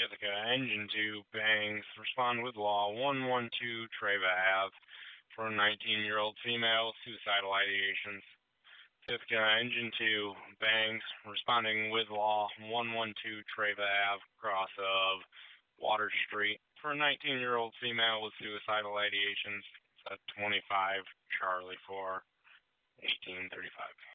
Ithaca, engine 2, bangs, respond with law 112 Treva Ave for a 19-year-old female with suicidal ideations. Ithaca, engine 2, bangs, responding with law 112 Treva Ave, cross of Water Street for a 19-year-old female with suicidal ideations. 25 Charlie 4, 1835.